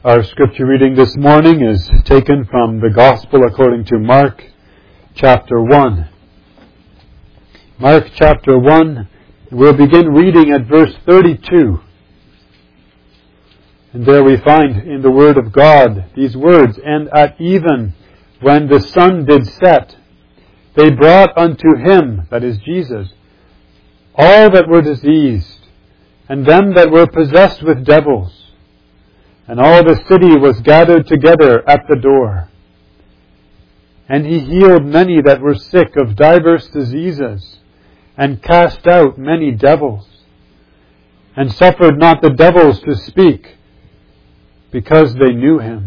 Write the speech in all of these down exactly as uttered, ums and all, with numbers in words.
Our scripture reading this morning is taken from the Gospel according to Mark chapter one. Mark chapter one, we'll begin reading at verse thirty-two. And there we find in the Word of God these words, "And at even when the sun did set, they brought unto him," that is Jesus, "all that were diseased, and them that were possessed with devils. And all the city was gathered together at the door. And he healed many that were sick of divers diseases, and cast out many devils, and suffered not the devils to speak, because they knew him.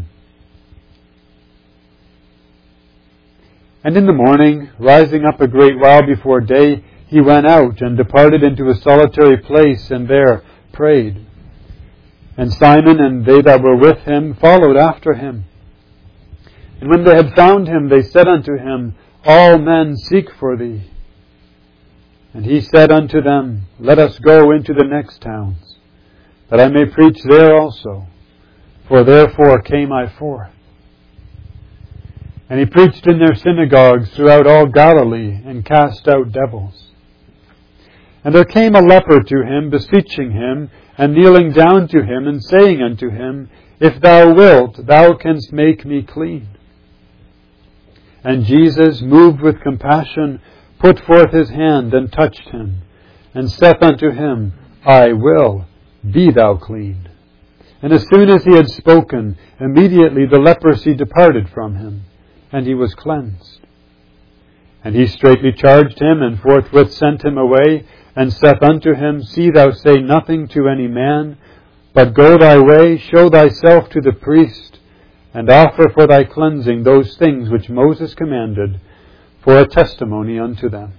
And in the morning, rising up a great while before day, he went out and departed into a solitary place, and there prayed. And Simon and they that were with him followed after him. And when they had found him, they said unto him, All men seek for thee. And he said unto them, Let us go into the next towns, that I may preach there also, for therefore came I forth. And he preached in their synagogues throughout all Galilee, and cast out devils. And there came a leper to him, beseeching him, and kneeling down to him, and saying unto him, If thou wilt, thou canst make me clean. And Jesus, moved with compassion, put forth his hand, and touched him, and saith unto him, I will, be thou clean. And as soon as he had spoken, immediately the leprosy departed from him, and he was cleansed. And he straitly charged him, and forthwith sent him away, and saith unto him, See thou say nothing to any man, but go thy way, show thyself to the priest, and offer for thy cleansing those things which Moses commanded, for a testimony unto them.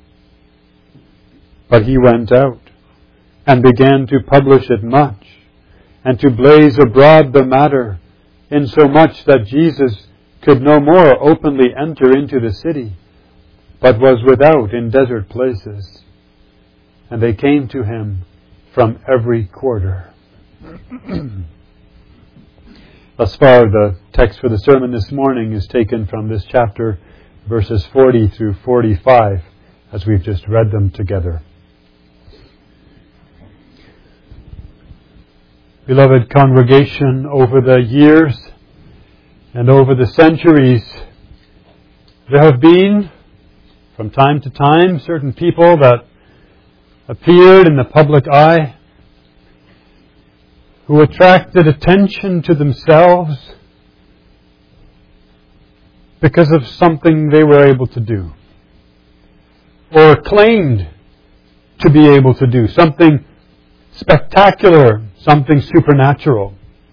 But he went out, and began to publish it much, and to blaze abroad the matter, insomuch that Jesus could no more openly enter into the city, but was without in desert places. And they came to him from every quarter." Thus far, the text for the sermon this morning is taken from this chapter, verses forty through forty-five, as we've just read them together. Beloved congregation, over the years and over the centuries, there have been, from time to time, certain people that appeared in the public eye, who attracted attention to themselves because of something they were able to do, or claimed to be able to do, something spectacular, something supernatural.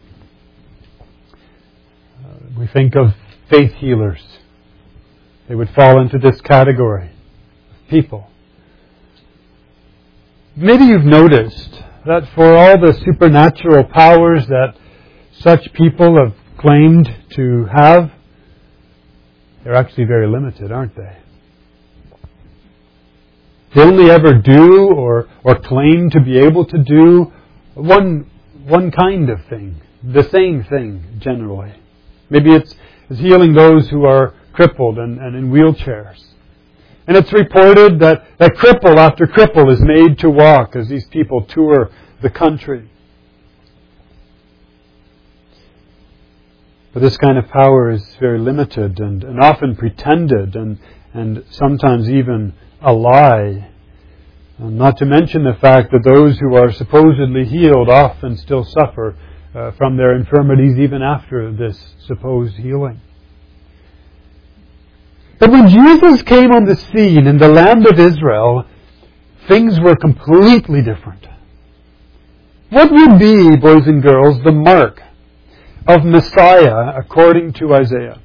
Uh, we think of faith healers. They would fall into this category of people. Maybe you've noticed that for all the supernatural powers that such people have claimed to have, they're actually very limited, aren't they? They only ever do or, or claim to be able to do one, one kind of thing, the same thing generally. Maybe it's, it's healing those who are crippled and, and in wheelchairs. And it's reported that, that cripple after cripple is made to walk as these people tour the country. But this kind of power is very limited and, and often pretended and, and sometimes even a lie. And not to mention the fact that those who are supposedly healed often still suffer uh, from their infirmities even after this supposed healing. But when Jesus came on the scene in the land of Israel, things were completely different. What would be, boys and girls, the mark of Messiah according to Isaiah?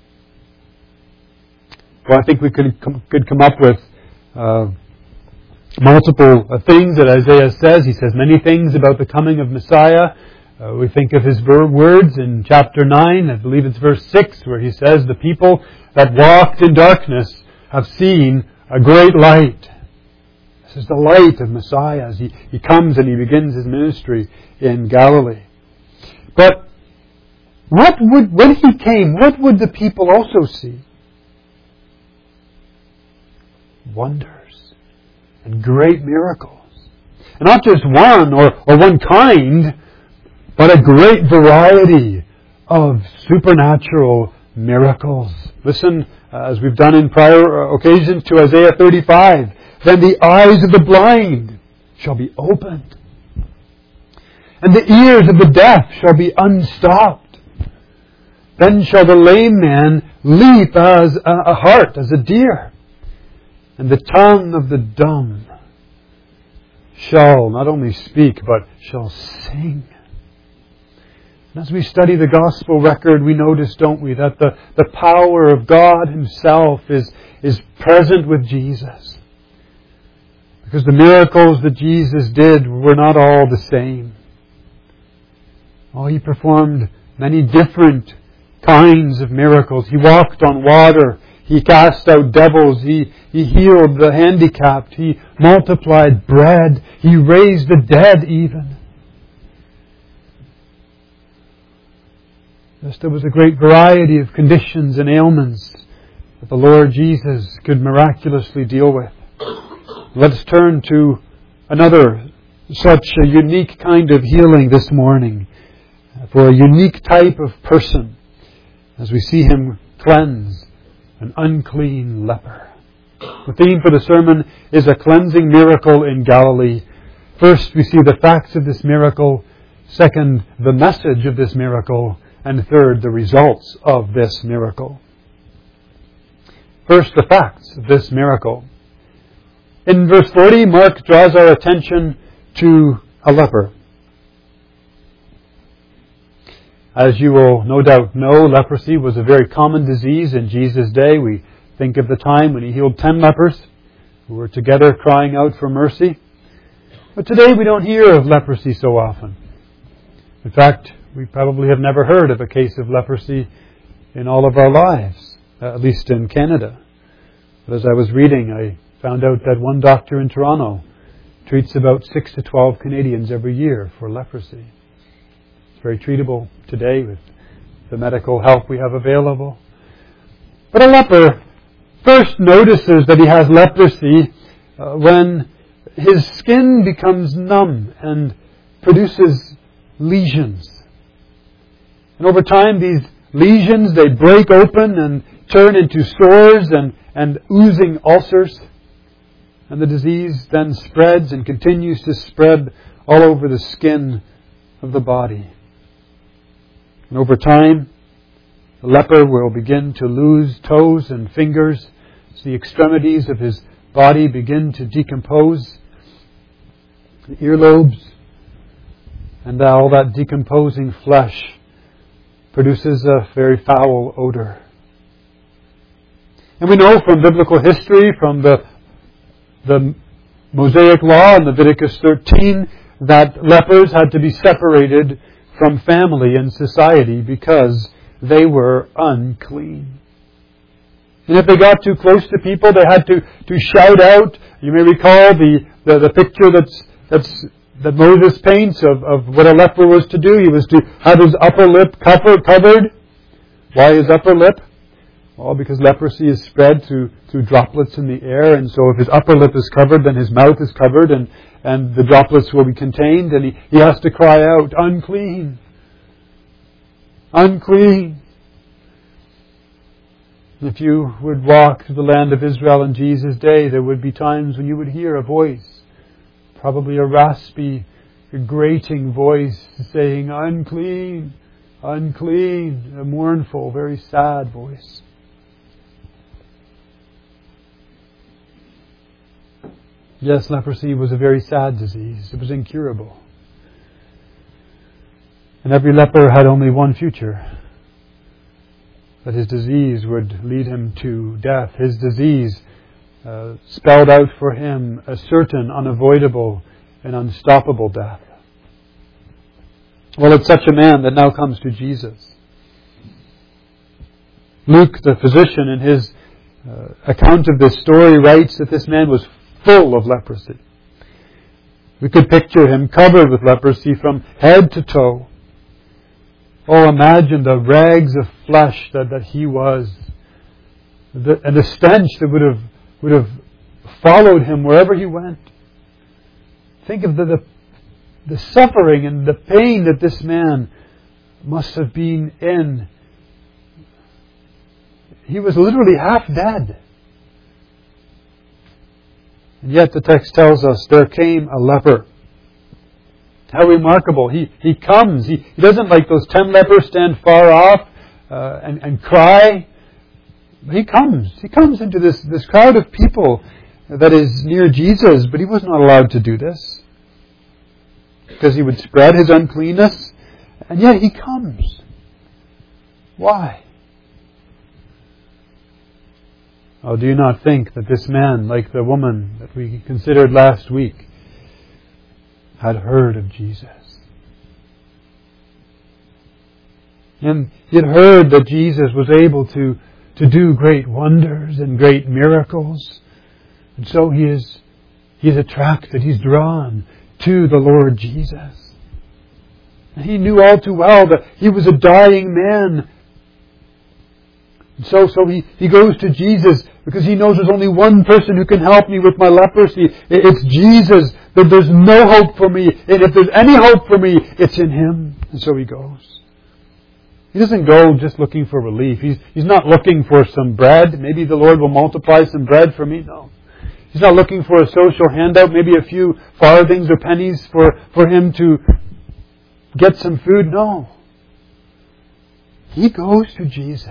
Well, I think we could come, could come up with uh, multiple uh, things that Isaiah says. He says many things about the coming of Messiah. Uh, we think of his words in chapter nine, I believe it's verse six, where he says, the people that walked in darkness have seen a great light. This is the light of Messiah as he, he comes and he begins his ministry in Galilee. But what would, when He came, what would the people also see? Wonders and great miracles. And not just one or, or one kind, but a great variety of supernatural miracles. Listen, uh, as we've done in prior occasions, to Isaiah thirty-five. Then the eyes of the blind shall be opened, and the ears of the deaf shall be unstopped. Then shall the lame man leap as a, a hart, as a deer, and the tongue of the dumb shall not only speak, but shall sing. And as we study the gospel record, we notice, don't we, that the, the power of God Himself is, is present with Jesus. Because the miracles that Jesus did were not all the same. Oh, He performed many different kinds of miracles. He walked on water. He cast out devils. He, he healed the handicapped. He multiplied bread. He raised the dead even. Yes, there was a great variety of conditions and ailments that the Lord Jesus could miraculously deal with. Let's turn to another such a unique kind of healing this morning for a unique type of person as we see Him cleanse an unclean leper. The theme for the sermon is a cleansing miracle in Galilee. First, we see the facts of this miracle. Second, the message of this miracle. And third, the results of this miracle. First, the facts of this miracle. In verse forty, Mark draws our attention to a leper. As you will no doubt know, leprosy was a very common disease in Jesus' day. We think of the time when He healed ten lepers who were together crying out for mercy. But today we don't hear of leprosy so often. In fact, we probably have never heard of a case of leprosy in all of our lives, at least in Canada. But as I was reading, I found out that one doctor in Toronto treats about six to twelve Canadians every year for leprosy. It's very treatable today with the medical help we have available. But a leper first notices that he has leprosy uh, when his skin becomes numb and produces lesions. And over time, these lesions, they break open and turn into sores and, and oozing ulcers. And the disease then spreads and continues to spread all over the skin of the body. And over time, the leper will begin to lose toes and fingers as the extremities of his body begin to decompose. The earlobes and all that decomposing flesh produces a very foul odor. And we know from biblical history, from the, the Mosaic Law in Leviticus thirteen, that lepers had to be separated from family and society because they were unclean. And if they got too close to people, they had to, to shout out. You may recall the, the, the picture that's, that's, that Moses paints of, of what a leper was to do. He was to have his upper lip cover, covered. Why his upper lip? Well, because leprosy is spread through, through droplets in the air, and so if his upper lip is covered, then his mouth is covered, and, and the droplets will be contained, and he, he has to cry out, unclean, unclean. If you would walk through the land of Israel in Jesus' day, there would be times when you would hear a voice, probably a raspy, a grating voice saying, unclean, unclean, a mournful, very sad voice. Yes, leprosy was a very sad disease. It was incurable. And every leper had only one future. That his disease would lead him to death. His disease uh, spelled out for him a certain, unavoidable, and unstoppable death. Well, it's such a man that now comes to Jesus. Luke, the physician, in his uh, account of this story, writes that this man was full of leprosy. We could picture him covered with leprosy from head to toe. Oh, imagine the rags of flesh that, that he was. The, and the stench that would have would have followed him wherever he went. Think of the, the the suffering and the pain that this man must have been in. He was literally half dead. And yet the text tells us there came a leper. How remarkable. He he comes. He, he doesn't like those ten lepers stand far off uh, and, and cry. He comes. He comes into this, this crowd of people that is near Jesus, but he was not allowed to do this because he would spread his uncleanness. And yet he comes. Why? Oh, do you not think that this man, like the woman that we considered last week, had heard of Jesus? And he had heard that Jesus was able to, to do great wonders and great miracles. And so he is, he is attracted, he's drawn to the Lord Jesus. And he knew all too well that he was a dying man. And so, so he, he goes to Jesus because he knows there's only one person who can help me with my leprosy. It's Jesus. That there's no hope for me. And if there's any hope for me, it's in Him. And so he goes. He doesn't go just looking for relief. He's, he's not looking for some bread. Maybe the Lord will multiply some bread for me. No. He's not looking for a social handout. Maybe a few farthings or pennies for, for him to get some food. No. He goes to Jesus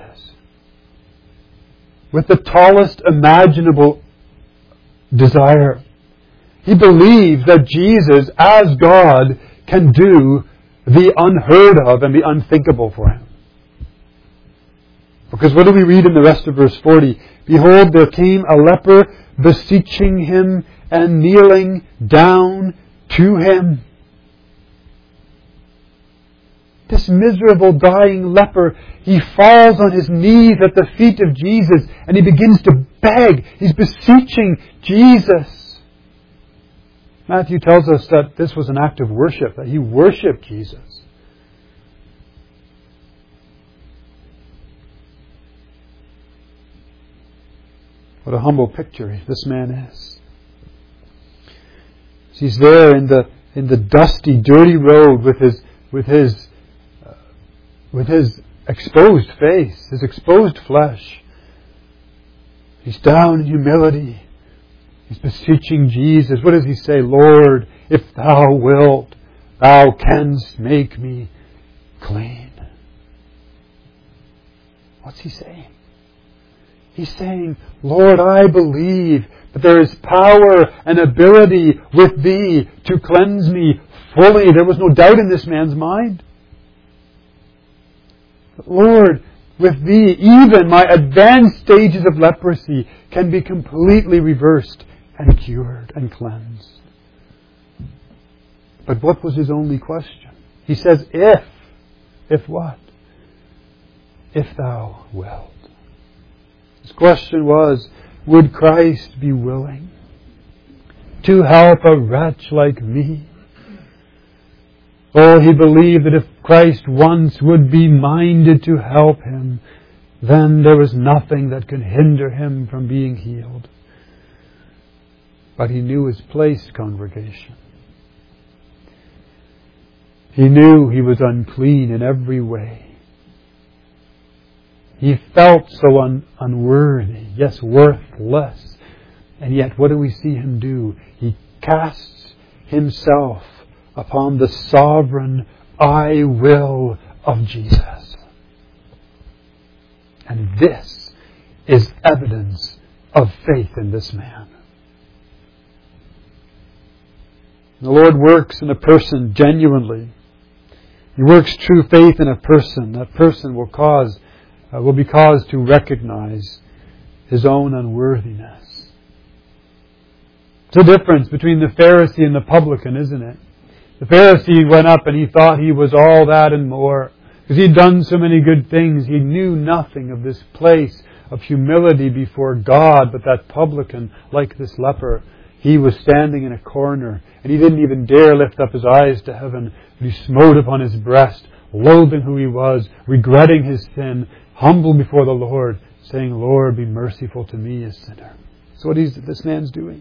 with the tallest imaginable desire. He believes that Jesus, as God, can do the unheard of and the unthinkable for him. Because what do we read in the rest of verse forty? Behold, there came a leper beseeching him and kneeling down to him. This miserable dying leper, he falls on his knees at the feet of Jesus and he begins to beg. He's beseeching Jesus. Matthew tells us that this was an act of worship, that he worshipped Jesus. What a humble picture this man is. He's there in the in the dusty, dirty road with his with his uh, with his exposed face, his exposed flesh. He's down in humility. He's beseeching Jesus. What does he say? Lord, if thou wilt, thou canst make me clean. What's he saying? He's saying, Lord, I believe that there is power and ability with Thee to cleanse me fully. There was no doubt in this man's mind. Lord, with Thee, even my advanced stages of leprosy can be completely reversed and cured and cleansed. But what was his only question? He says, if. If what? If Thou wilt. His question was, would Christ be willing to help a wretch like me? Oh, he believed that if Christ once would be minded to help him, then there was nothing that could hinder him from being healed. But he knew his place, congregation. He knew he was unclean in every way. He felt so un- unworthy, yes, worthless. And yet, what do we see him do? He casts himself upon the sovereign I will of Jesus. And this is evidence of faith in this man. The Lord works in a person genuinely. He works true faith in a person. That person will cause Uh, will be caused to recognize his own unworthiness. It's a difference between the Pharisee and the publican, isn't it? The Pharisee went up and he thought he was all that and more. Because he'd done so many good things, he knew nothing of this place of humility before God. But that publican, like this leper, he was standing in a corner and he didn't even dare lift up his eyes to heaven. But he smote upon his breast, loathing who he was, regretting his sin, humble before the Lord, saying, Lord, be merciful to me, a sinner. That's what he's, this man's doing.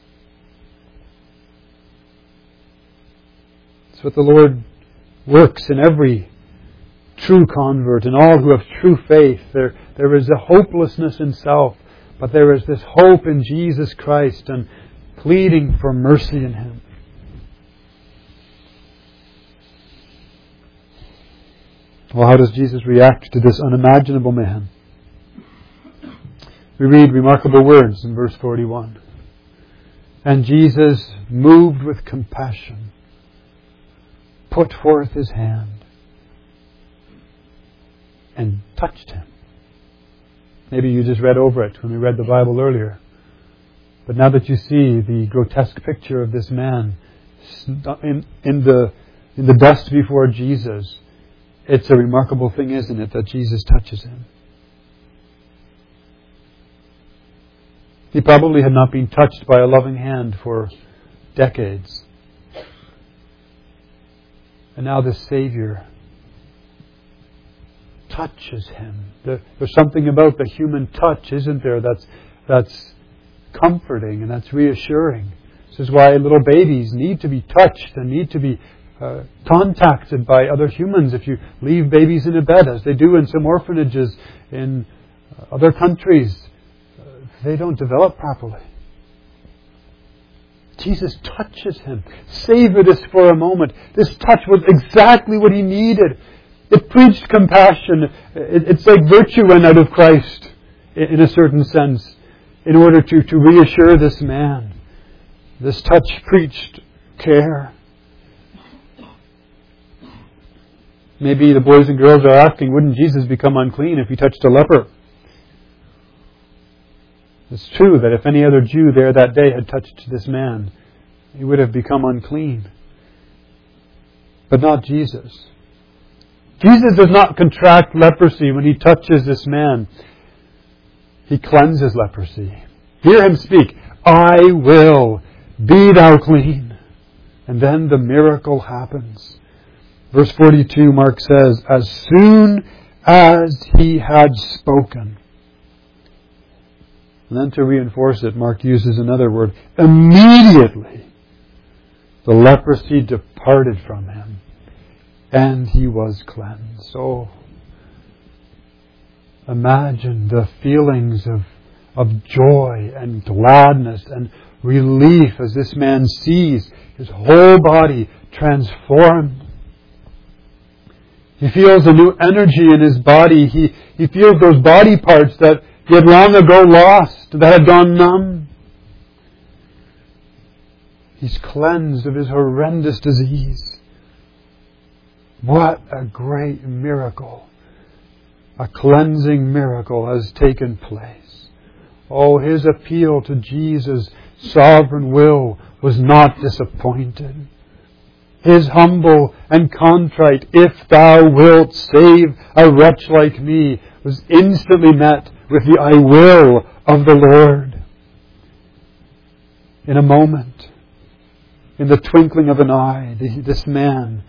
It's what the Lord works in every true convert and all who have true faith. There, there is a hopelessness in self, but there is this hope in Jesus Christ and pleading for mercy in Him. Well, how does Jesus react to this unimaginable man? We read remarkable words in verse forty-one. And Jesus, moved with compassion, put forth His hand and touched him. Maybe you just read over it when we read the Bible earlier. But now that you see the grotesque picture of this man in, in, the, in the dust before Jesus, it's a remarkable thing, isn't it, that Jesus touches him. He probably had not been touched by a loving hand for decades. And now the Savior touches him. There's something about the human touch, isn't there, that's, that's comforting and that's reassuring. This is why little babies need to be touched and need to be uh, contacted by other humans. If you leave babies in a bed, as they do in some orphanages in other countries, uh, they don't develop properly. Jesus touches him. Savor this for a moment. This touch was exactly what he needed. It preached compassion. It's like virtue went out of Christ, in a certain sense, in order to, to reassure this man. This touch preached care. Maybe the boys and girls are asking, wouldn't Jesus become unclean if he touched a leper? It's true that if any other Jew there that day had touched this man, he would have become unclean. But not Jesus. Jesus does not contract leprosy when he touches this man. He cleanses leprosy. Hear him speak, I will, be thou clean. And then the miracle happens. Verse forty-two, Mark says, as soon as he had spoken. And then to reinforce it, Mark uses another word. Immediately, the leprosy departed from him, and he was cleansed. Oh, imagine the feelings of, of joy and gladness and relief as this man sees his whole body transformed. He feels a new energy in his body. He, he feels those body parts that he had long ago lost, that had gone numb. He's cleansed of his horrendous disease. What a great miracle. A cleansing miracle has taken place. Oh, his appeal to Jesus' sovereign will was not disappointed. His humble and contrite, if thou wilt save a wretch like me, was instantly met with the I will of the Lord. In a moment, in the twinkling of an eye, this man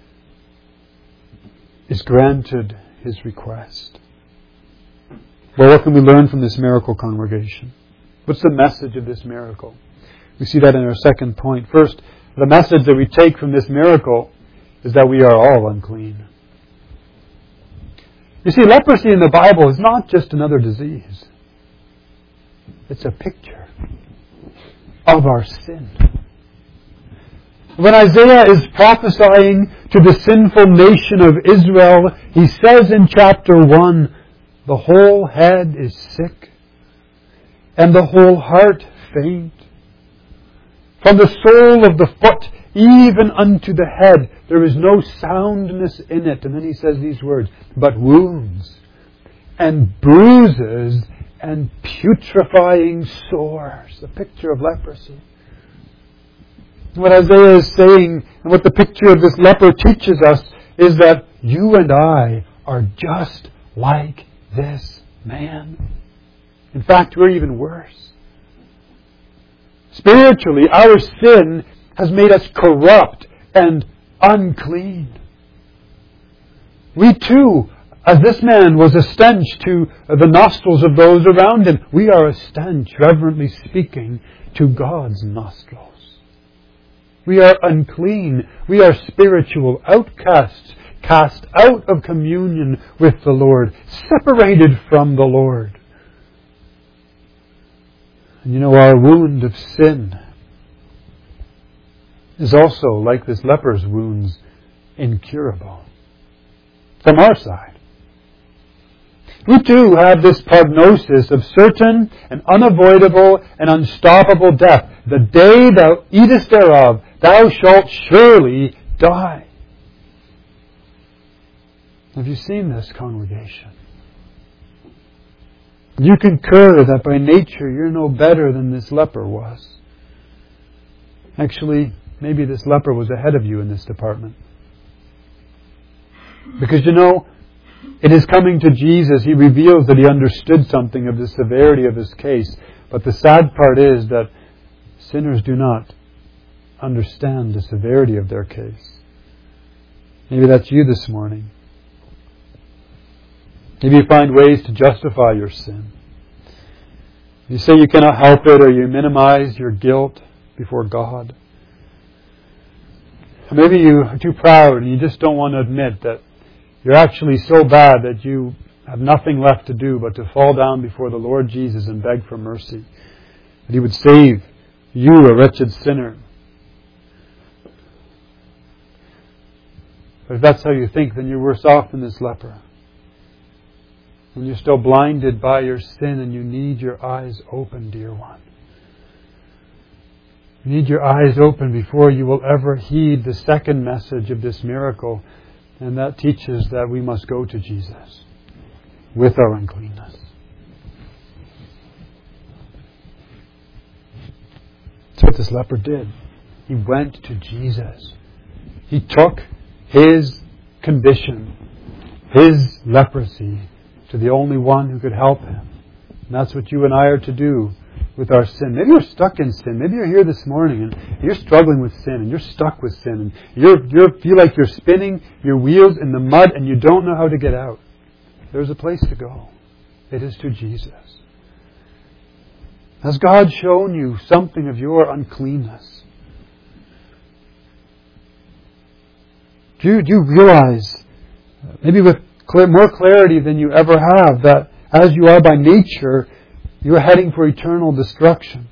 is granted his request. Well, what can we learn from this miracle, congregation? What's the message of this miracle? We see that in our second point. First, the message that we take from this miracle is that we are all unclean. You see, leprosy in the Bible is not just another disease. It's a picture of our sin. When Isaiah is prophesying to the sinful nation of Israel, he says in chapter one, the whole head is sick, and the whole heart faint. From the sole of the foot even unto the head, there is no soundness in it. And then he says these words, but wounds and bruises and putrefying sores. The picture of leprosy. What Isaiah is saying, and what the picture of this leper teaches us, is that you and I are just like this man. In fact, we're even worse. Spiritually, our sin has made us corrupt and unclean. We too, as this man was a stench to the nostrils of those around him, we are a stench, reverently speaking, to God's nostrils. We are unclean. We are spiritual outcasts, cast out of communion with the Lord, separated from the Lord. And you know, our wound of sin is also, like this leper's wounds, incurable. From our side. We too have this prognosis of certain and unavoidable and unstoppable death. The day thou eatest thereof, thou shalt surely die. Have you seen this, congregation? You concur that by nature you're no better than this leper was. Actually, maybe this leper was ahead of you in this department. Because you know, it is coming to Jesus, He reveals that He understood something of the severity of His case. But the sad part is that sinners do not understand the severity of their case. Maybe that's you this morning. Maybe you find ways to justify your sin. You say you cannot help it, or you minimize your guilt before God. Maybe you are too proud and you just don't want to admit that you're actually so bad that you have nothing left to do but to fall down before the Lord Jesus and beg for mercy. That He would save you, a wretched sinner. But if that's how you think, then you're worse off than this leper. And you're still blinded by your sin, and you need your eyes open, dear one. You need your eyes open before you will ever heed the second message of this miracle. And that teaches that we must go to Jesus with our uncleanness. That's what this leper did. He went to Jesus. He took his condition, his leprosy, to the only one who could help him. And that's what you and I are to do with our sin. Maybe you're stuck in sin. Maybe you're here this morning and you're struggling with sin and you're stuck with sin and you you feel like you're spinning your wheels in the mud and you don't know how to get out. There's a place to go. It is to Jesus. Has God shown you something of your uncleanness? Do you, do you realize, maybe with clear, more clarity than you ever have, that as you are by nature, you're heading for eternal destruction?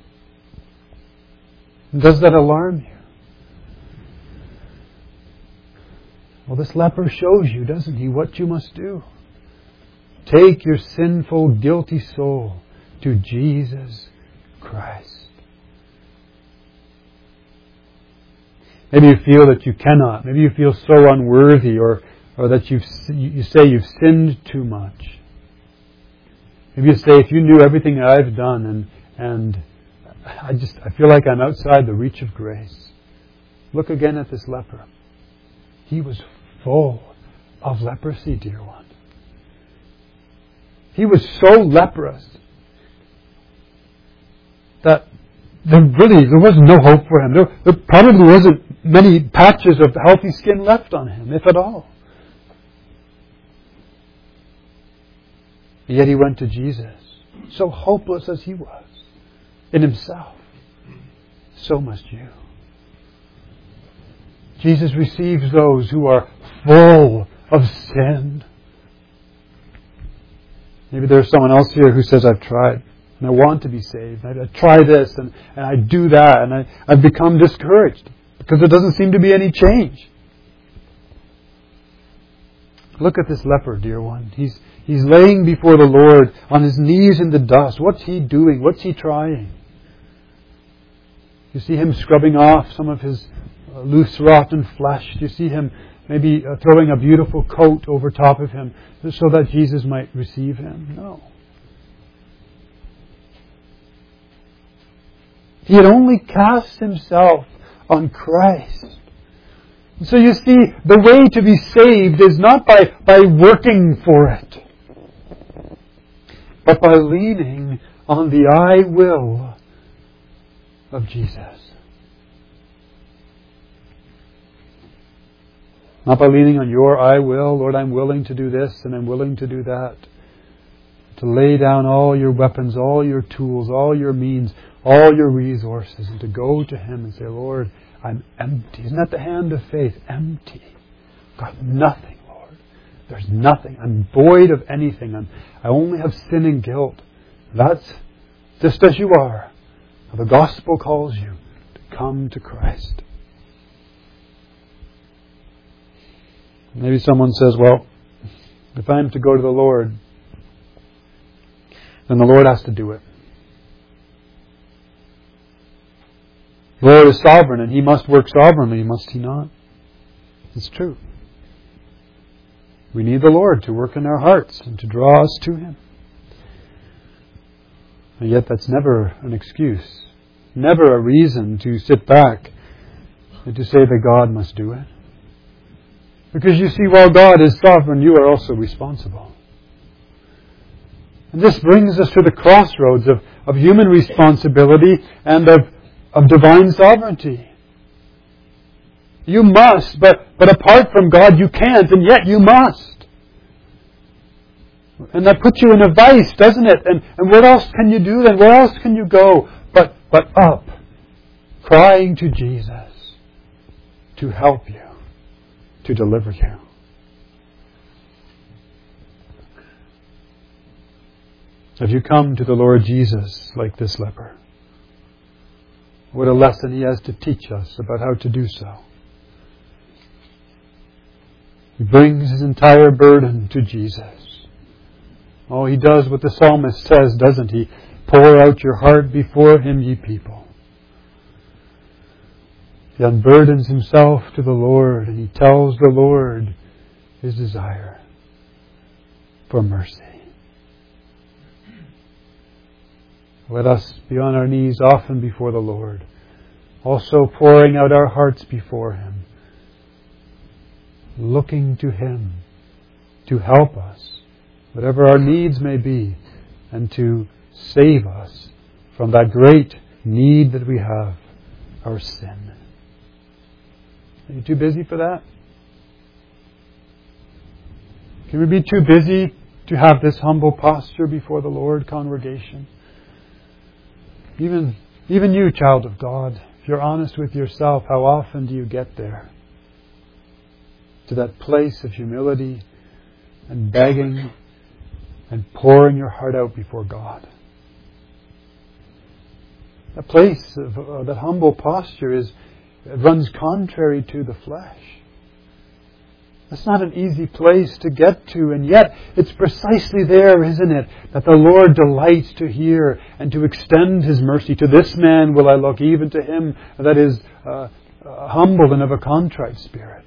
Does that alarm you? Well, this leper shows you, doesn't he, what you must do. Take your sinful, guilty soul to Jesus Christ. Maybe you feel that you cannot. Maybe you feel so unworthy, or, or that you've, you say you've sinned too much. Maybe you say, if you knew everything that I've done, and and I just I feel like I'm outside the reach of grace. Look again at this leper. He was full of leprosy, dear one. He was so leprous that there really there was no hope for him. There, there probably wasn't many patches of healthy skin left on him, if at all. Yet he went to Jesus, so hopeless as he was in himself. So must you. Jesus receives those who are full of sin. Maybe there's someone else here who says, I've tried and I want to be saved. I, I try this and, and I do that and I, I've become discouraged because there doesn't seem to be any change. Look at this leper, dear one. He's He's laying before the Lord on his knees in the dust. What's he doing? What's he trying? You see him scrubbing off some of his uh, loose, rotten flesh. You see him maybe uh, throwing a beautiful coat over top of him so that Jesus might receive him. No. He had only cast himself on Christ. So you see, the way to be saved is not by, by working for it, but by leaning on the I will of Jesus. Not by leaning on your I will, Lord, I'm willing to do this and I'm willing to do that. To lay down all your weapons, all your tools, all your means, all your resources, and to go to Him and say, Lord, I'm empty. Isn't that the hand of faith? Empty. Got nothing, Lord. There's nothing. I'm void of anything. I'm, I only have sin and guilt. That's just as you are. The gospel calls you to come to Christ. Maybe someone says, well, if I'm to go to the Lord, then the Lord has to do it. The Lord is sovereign and He must work sovereignly, must He not? It's true. We need the Lord to work in our hearts and to draw us to Him. And yet that's never an excuse, never a reason to sit back and to say that God must do it. Because you see, while God is sovereign, you are also responsible. And this brings us to the crossroads of, of human responsibility and of, of divine sovereignty. You must, but, but apart from God you can't, and yet you must. And that puts you in a vice, doesn't it? And, and what else can you do then? Where else can you go but, but up, crying to Jesus to help you, to deliver you? Have you come to the Lord Jesus like this leper? What a lesson He has to teach us about how to do so. He brings his entire burden to Jesus. Oh, he does what the psalmist says, doesn't he? Pour out your heart before Him, ye people. He unburdens himself to the Lord, and he tells the Lord his desire for mercy. Let us be on our knees often before the Lord, also pouring out our hearts before Him, looking to Him to help us, whatever our needs may be, and to save us from that great need that we have, our sin. Are you too busy for that? Can we be too busy to have this humble posture before the Lord, congregation? Even, even you, child of God, if you're honest with yourself, how often do you get there? To that place of humility and begging and pouring your heart out before God. That place of uh, that humble posture is it runs contrary to the flesh. It's not an easy place to get to, and yet it's precisely there, isn't it, that the Lord delights to hear and to extend His mercy. To this man will I look, even to him that is uh, uh, humble and of a contrite spirit.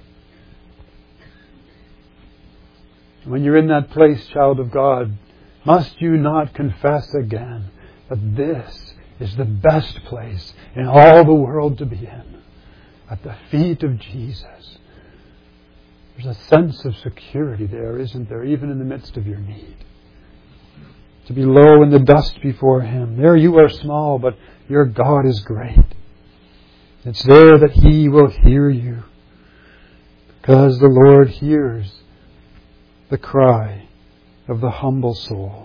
When you're in that place, child of God, must you not confess again that this is the best place in all the world to be in? At the feet of Jesus. There's a sense of security there, isn't there, even in the midst of your need. To be low in the dust before Him. There you are small, but your God is great. It's there that He will hear you, because the Lord hears the cry of the humble soul.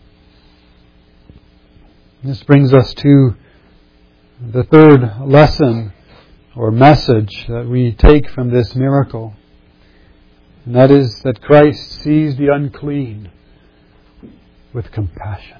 This brings us to the third lesson or message that we take from this miracle. And that is that Christ sees the unclean with compassion.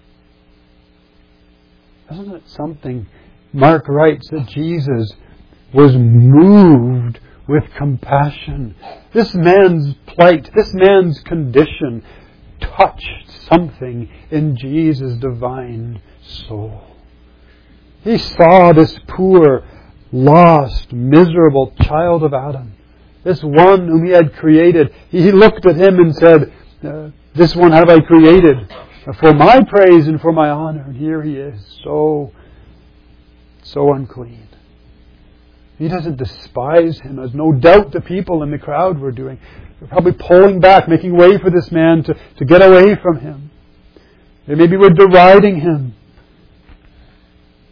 Isn't it something? Mark writes that Jesus was moved with compassion. This man's plight, this man's condition touched something in Jesus' divine soul. He saw this poor, lost, miserable child of Adam, this one whom He had created. He looked at him and said, uh, this one have I created for my praise and for my honor. And here he is, so, so unclean. He doesn't despise him, as no doubt the people in the crowd were doing. They're probably pulling back, making way for this man to, to get away from him. They maybe were deriding him.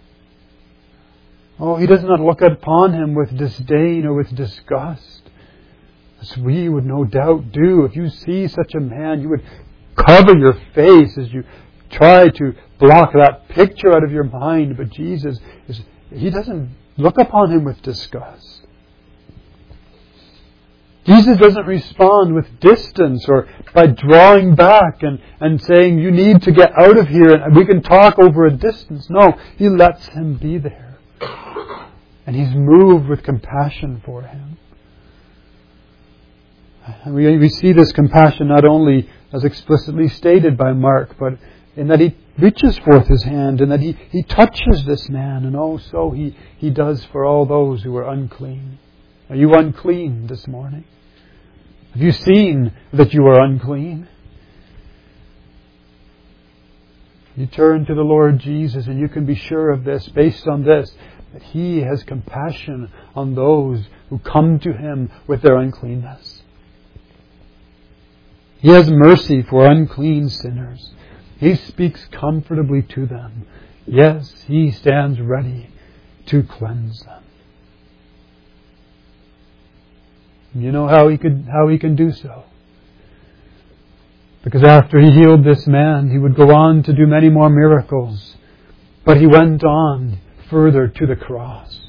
Oh, He does not look upon him with disdain or with disgust, as we would no doubt do. If you see such a man, you would cover your face as you try to block that picture out of your mind. But Jesus, is, He doesn't look upon him with disgust. Jesus doesn't respond with distance or by drawing back and, and saying, you need to get out of here and we can talk over a distance. No, He lets him be there. And He's moved with compassion for him. And we, we see this compassion not only as explicitly stated by Mark, but in that He reaches forth His hand and that He, he touches this man, and also he, he does for all those who are unclean. Are you unclean this morning? Have you seen that you are unclean? You turn to the Lord Jesus and you can be sure of this, based on this, that He has compassion on those who come to Him with their uncleanness. He has mercy for unclean sinners. He speaks comfortably to them. Yes, He stands ready to cleanse them. You know how he could how he can do so? Because after He healed this man, He would go on to do many more miracles. But He went on further to the cross.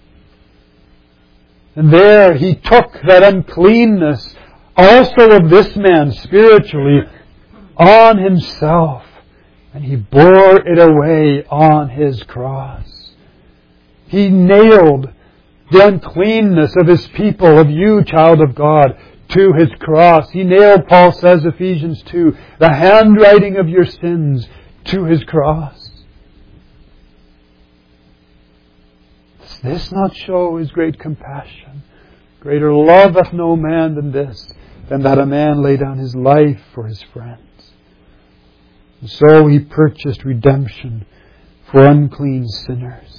And there He took that uncleanness also of this man spiritually on Himself. And He bore it away on His cross. He nailed the uncleanness of His people, of you, child of God, to His cross. He nailed, Paul says, Ephesians two, the handwriting of your sins to His cross. Does this not show His great compassion? Greater love hath no man than this, than that a man lay down his life for his friends. And so He purchased redemption for unclean sinners.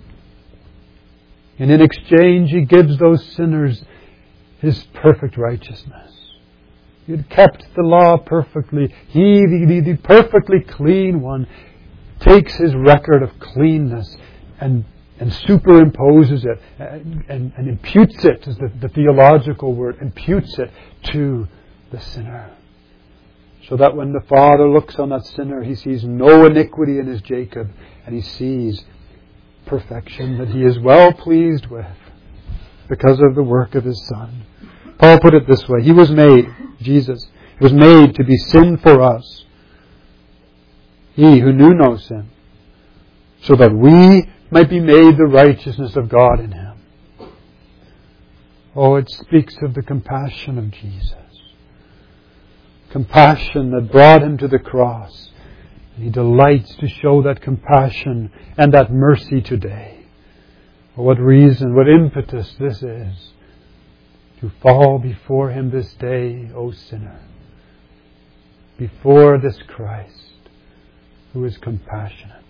And in exchange He gives those sinners His perfect righteousness. He had kept the law perfectly. He, the, the, the perfectly clean one, takes His record of cleanness and, and superimposes it and, and, and imputes it, is the, the theological word, imputes it to the sinner. So that when the Father looks on that sinner, He sees no iniquity in his Jacob, and He sees perfection that He is well pleased with because of the work of His Son. Paul put it this way: He was made, Jesus, was made to be sin for us, He who knew no sin, so that we might be made the righteousness of God in Him. Oh, it speaks of the compassion of Jesus. Compassion that brought Him to the cross. He delights to show that compassion and that mercy today. For what reason, what impetus this is to fall before Him this day, O sinner, before this Christ who is compassionate.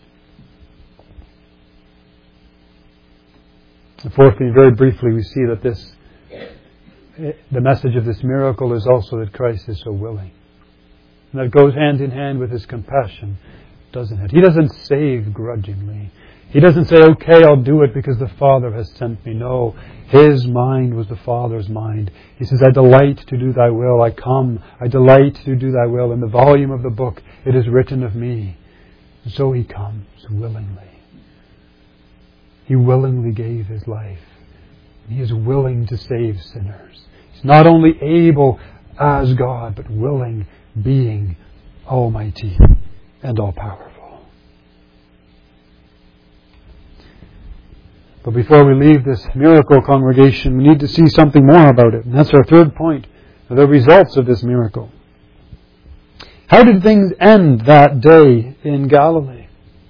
And fourthly, very briefly, we see that this, the message of this miracle is also that Christ is so willing. And that goes hand in hand with His compassion, doesn't it? He doesn't save grudgingly. He doesn't say, okay, I'll do it because the Father has sent me. No, His mind was the Father's mind. He says, I delight to do Thy will. I come. I delight to do Thy will. In the volume of the book, it is written of me. And so He comes willingly. He willingly gave His life. And He is willing to save sinners. He's not only able as God, but willing, being almighty and all-powerful. But before we leave this miracle congregation, we need to see something more about it. And that's our third point, the results of this miracle. How did things end that day in Galilee?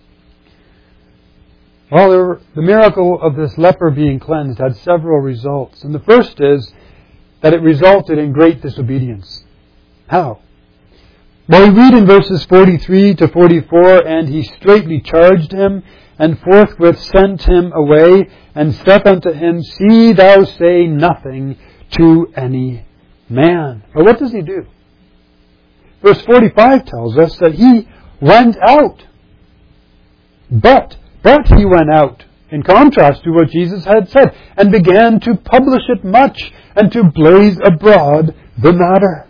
Well, there were, the miracle of this leper being cleansed had several results. And the first is that it resulted in great disobedience. How? Well, we read in verses forty-three to forty-four, and he straightly charged him, and forthwith sent him away, and said unto him, See thou say nothing to any man. Well, what does he do? Verse forty-five tells us that he went out. But, but he went out in contrast to what Jesus had said, and began to publish it much and to blaze abroad the matter.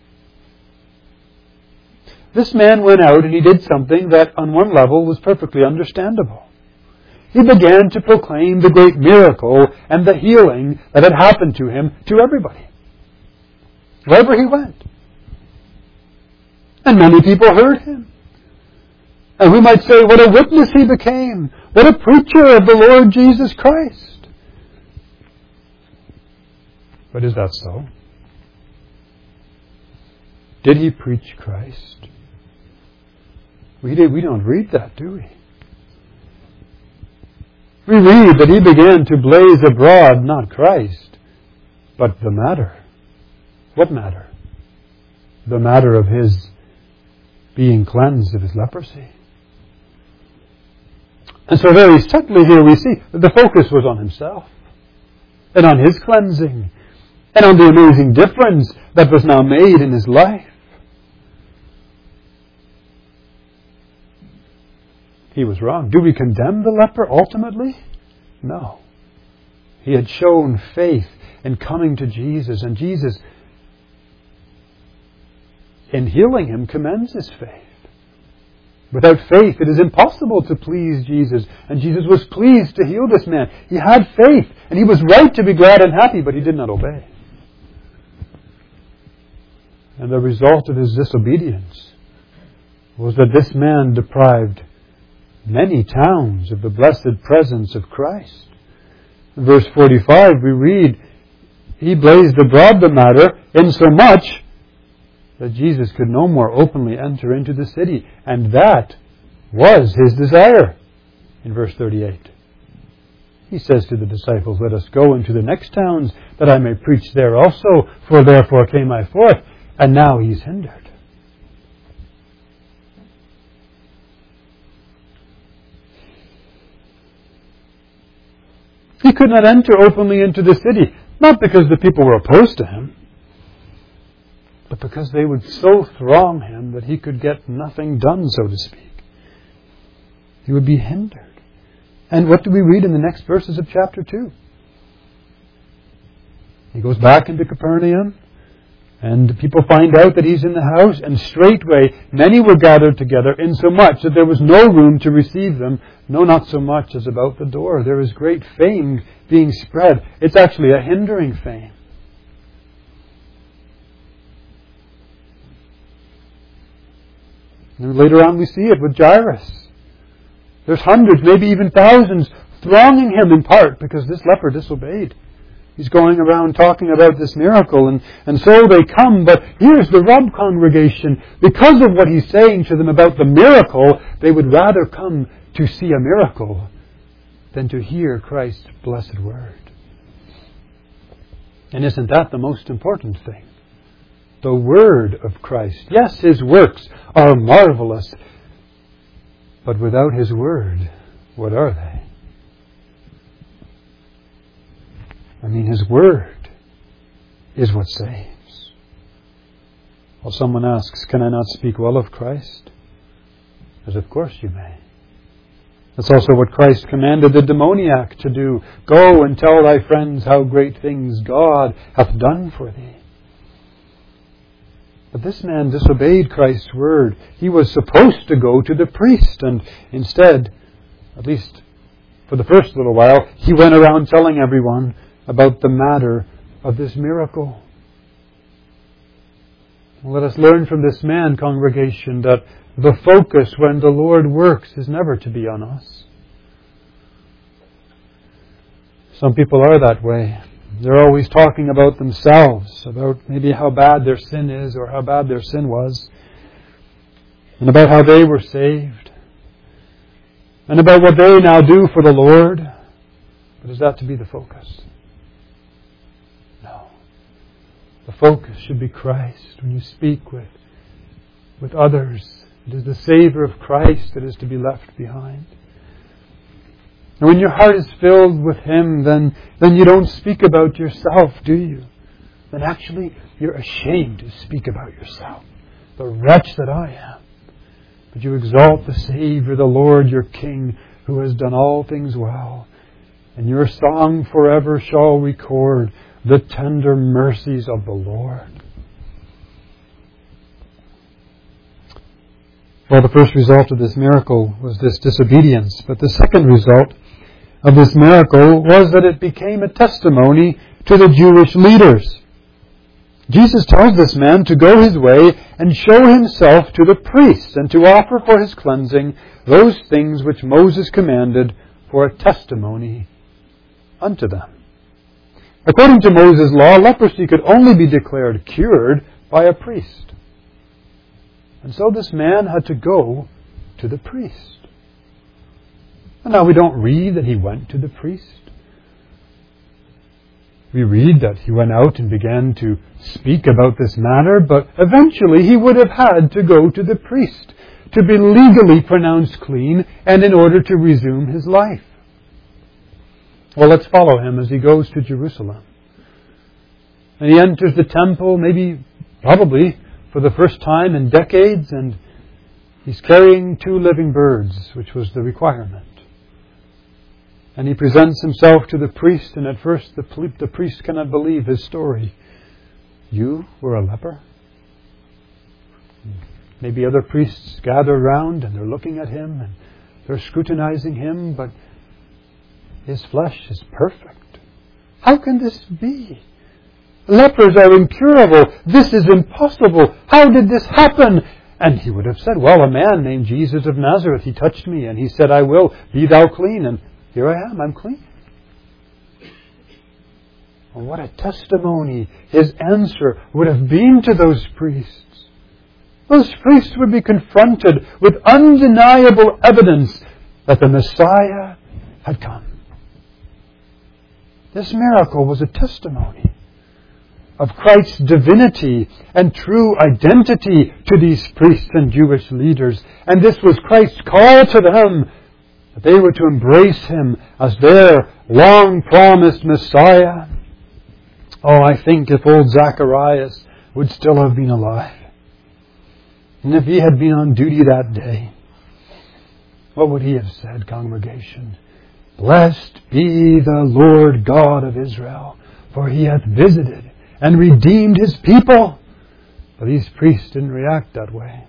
This man went out and he did something that on one level was perfectly understandable. He began to proclaim the great miracle and the healing that had happened to him to everybody, wherever he went. And many people heard him. And we might say, what a witness he became. What a preacher of the Lord Jesus Christ. But is that so? Did he preach Christ? We, did, we don't read that, do we? We read that he began to blaze abroad not Christ, but the matter. What matter? The matter of his being cleansed of his leprosy. And so very subtly here we see that the focus was on himself and on his cleansing and on the amazing difference that was now made in his life. He was wrong. Do we condemn the leper ultimately? No. He had shown faith in coming to Jesus, and Jesus, in healing him, commends his faith. Without faith, it is impossible to please Jesus. And Jesus was pleased to heal this man. He had faith, and he was right to be glad and happy, but he did not obey. And the result of his disobedience was that this man deprived many towns of the blessed presence of Christ. In verse forty-five we read, he blazed abroad the matter insomuch that Jesus could no more openly enter into the city. And that was his desire. In verse thirty-eight. He says to the disciples, let us go into the next towns that I may preach there also, for therefore came I forth. And now he's hindered. He could not enter openly into the city, not because the people were opposed to him, but because they would so throng him that he could get nothing done, so to speak. He would be hindered. And what do we read in the next verses of chapter two? He goes back into Capernaum, and people find out that he's in the house, and straightway many were gathered together, insomuch that there was no room to receive them, no, not so much as about the door. There is great fame being spread. It's actually a hindering fame. And later on we see it with Jairus. There's hundreds, maybe even thousands, thronging him in part because this leper disobeyed. He's going around talking about this miracle, and, and so they come. But here's the rub, congregation. Because of what he's saying to them about the miracle, they would rather come to see a miracle than to hear Christ's blessed word. And isn't that the most important thing? The word of Christ. Yes, his works are marvelous, but without his word, what are they? I mean, his word is what saves. Well, someone asks, can I not speak well of Christ? Because of course you may. That's also what Christ commanded the demoniac to do. Go and tell thy friends how great things God hath done for thee. But this man disobeyed Christ's word. He was supposed to go to the priest, and instead, at least for the first little while, he went around telling everyone about the matter of this miracle. Let us learn from this man, congregation, that the focus when the Lord works is never to be on us. Some people are that way. They're always talking about themselves, about maybe how bad their sin is or how bad their sin was, and about how they were saved, and about what they now do for the Lord. But is that to be the focus? No. The focus should be Christ. When you speak with, with others, it is the savour of Christ that is to be left behind. And when your heart is filled with Him, then, then you don't speak about yourself, do you? Then actually you're ashamed to speak about yourself. The wretch that I am. But you exalt the Saviour, the Lord, your King, who has done all things well. and your song forever shall record the tender mercies of the Lord. Well, the first result of this miracle was this disobedience, but the second result of this miracle was that it became a testimony to the Jewish leaders. Jesus tells this man to go his way and show himself to the priests and to offer for his cleansing those things which Moses commanded for a testimony unto them. According to Moses' law, leprosy could only be declared cured by a priest. And so this man had to go to the priest. And now we don't read that he went to the priest. We read that he went out and began to speak about this matter, but eventually he would have had to go to the priest to be legally pronounced clean and in order to resume his life. Well, let's follow him as he goes to Jerusalem. And he enters the temple, maybe, probably, for the first time in decades, and he's carrying two living birds, which was the requirement. And he presents himself to the priest, and at first the, the priest cannot believe his story. You were a leper? Maybe other priests gather around and they're looking at him and they're scrutinizing him, but his flesh is perfect. How can this be? Lepers are incurable. This is impossible. How did this happen? And he would have said, well, a man named Jesus of Nazareth, he touched me and he said, I will, be thou clean. And here I am, I'm clean. Well, what a testimony his answer would have been to those priests. Those priests would be confronted with undeniable evidence that the Messiah had come. This miracle was a testimony of Christ's divinity and true identity to these priests and Jewish leaders. And this was Christ's call to them, that they were to embrace Him as their long-promised Messiah. Oh, I think if old Zacharias would still have been alive, and if he had been on duty that day, what would he have said, congregation? Blessed be the Lord God of Israel, for He hath visited and redeemed His people. But these priests didn't react that way.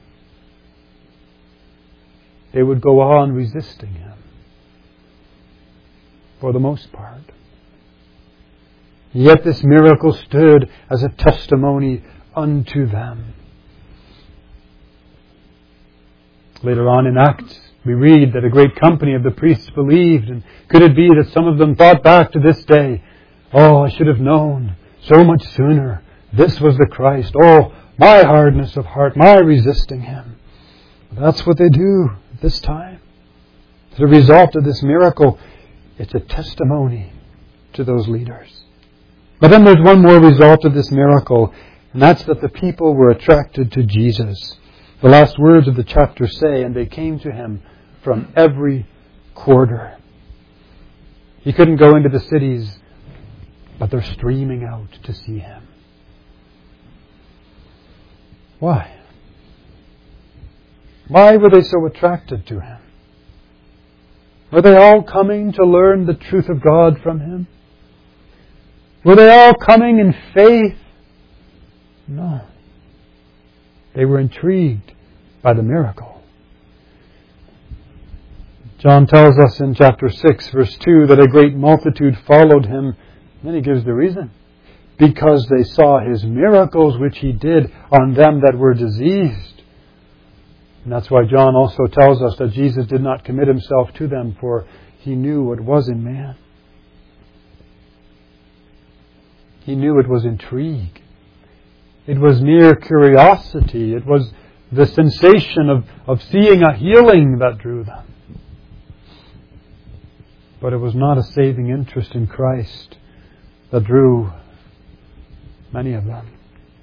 They would go on resisting Him, for the most part. Yet this miracle stood as a testimony unto them. Later on in Acts, we read that a great company of the priests believed, and could it be that some of them thought back to this day, oh, I should have known so much sooner this was the Christ. Oh, my hardness of heart, my resisting Him. That's what they do at this time. As a result of this miracle, it's a testimony to those leaders. But then there's one more result of this miracle, and that's that the people were attracted to Jesus. The last words of the chapter say, and they came to Him from every quarter. He couldn't go into the cities, but they're streaming out to see Him. Why? Why were they so attracted to Him? Were they all coming to learn the truth of God from Him? Were they all coming in faith? No. They were intrigued by the miracle. John tells us in chapter six, verse two, that a great multitude followed Him. And then he gives the reason. Because they saw His miracles which He did on them that were diseased. And that's why John also tells us that Jesus did not commit Himself to them, for He knew what was in man. He knew it was intrigue. It was mere curiosity. It was the sensation of, of seeing a healing that drew them. But it was not a saving interest in Christ that drew many of them.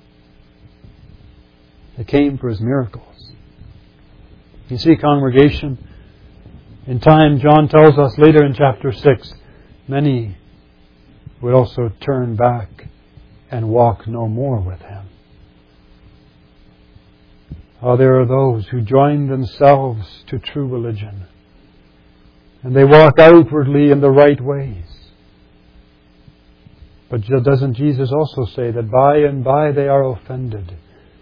They came for His miracles. You see, congregation, in time, John tells us later in chapter six, many would also turn back and walk no more with Him. Oh, there are those who join themselves to true religion, and they walk outwardly in the right ways. But doesn't Jesus also say that by and by they are offended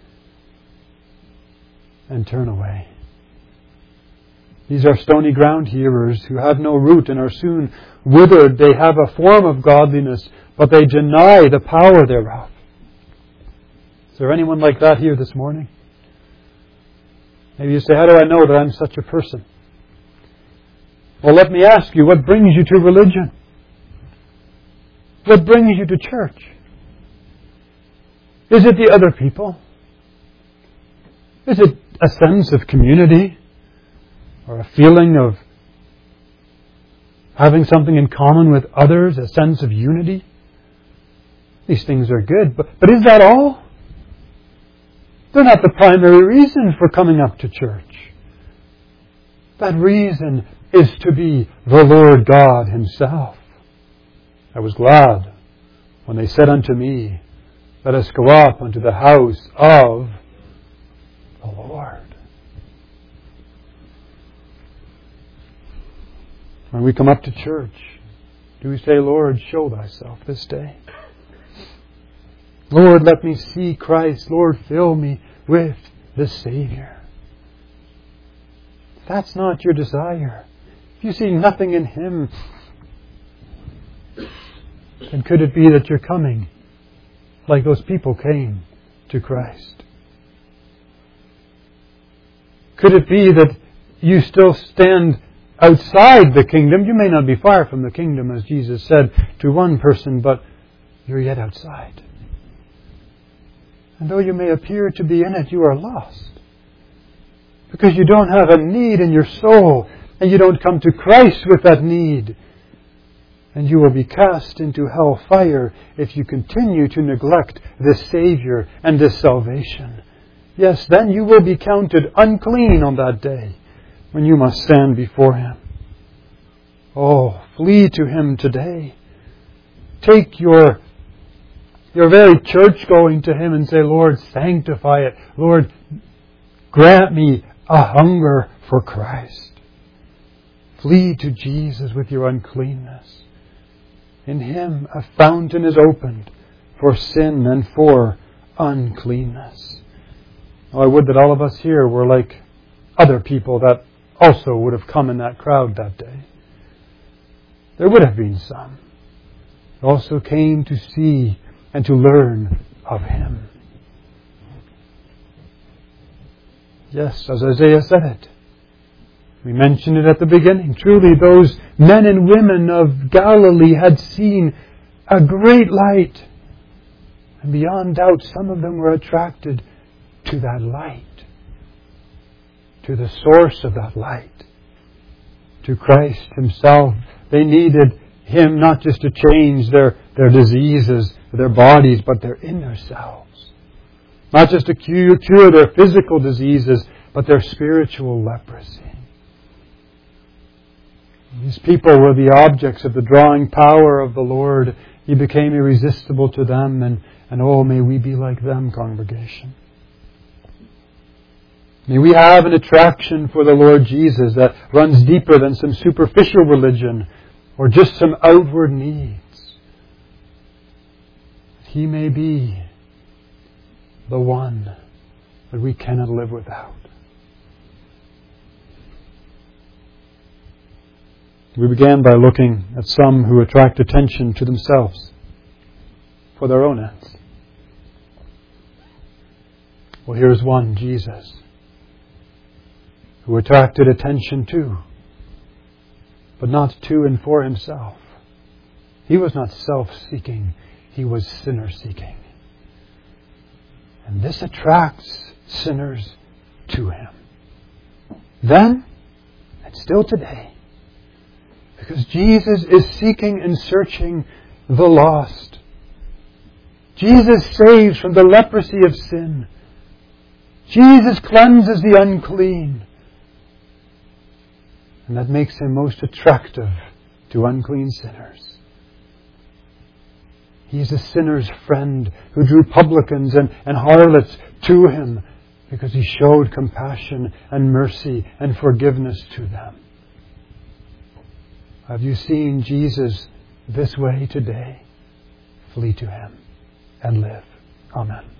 and turn away? These are stony ground hearers who have no root and are soon withered. They have a form of godliness, but they deny the power thereof. Is there anyone like that here this morning? Maybe you say, how do I know that I'm such a person? Well, let me ask you, what brings you to religion? What brings you to church? Is it the other people? Is it a sense of community? Or a feeling of having something in common with others, a sense of unity? These things are good, but, but is that all? They're not the primary reason for coming up to church. That reason is to be the Lord God Himself. I was glad when they said unto me, let us go up unto the house of the Lord. When we come up to church, do we say, Lord, show Thyself this day? Lord, let me see Christ. Lord, fill me with the Savior. If that's not your desire, if you see nothing in Him, then could it be that you're coming like those people came to Christ? Could it be that you still stand outside the kingdom? You may not be far from the kingdom, as Jesus said to one person, but you're yet outside. And though you may appear to be in it, you are lost. Because you don't have a need in your soul, and you don't come to Christ with that need. And you will be cast into hell fire if you continue to neglect this Savior and this salvation. Yes, then you will be counted unclean on that day, when you must stand before Him. Oh, flee to Him today. Take your, your very church going to Him and say, Lord, sanctify it. Lord, grant me a hunger for Christ. Flee to Jesus with your uncleanness. In Him a fountain is opened for sin and for uncleanness. Oh, I would that all of us here were like other people that also would have come in that crowd that day. There would have been some who also came to see and to learn of Him. Yes, as Isaiah said it. We mentioned it at the beginning. Truly, those men and women of Galilee had seen a great light. And beyond doubt, some of them were attracted to that light, to the source of that light, to Christ Himself. They needed Him not just to change their, their diseases, their bodies, but their inner selves. Not just to cure, cure their physical diseases, but their spiritual leprosy. These people were the objects of the drawing power of the Lord. He became irresistible to them, and, and oh, may we be like them, congregation. May we have an attraction for the Lord Jesus that runs deeper than some superficial religion or just some outward needs. He may be the one that we cannot live without. We began by looking at some who attract attention to themselves for their own ends. Well, here's one, Jesus, who attracted attention to, but not to and for Himself. He was not self-seeking, He was sinner-seeking. And this attracts sinners to Him. Then, and still today, because Jesus is seeking and searching the lost. Jesus saves from the leprosy of sin. Jesus cleanses the unclean. And that makes Him most attractive to unclean sinners. He is a sinner's friend who drew publicans and, and harlots to Him because He showed compassion and mercy and forgiveness to them. Have you seen Jesus this way today? flee to him and live. Amen.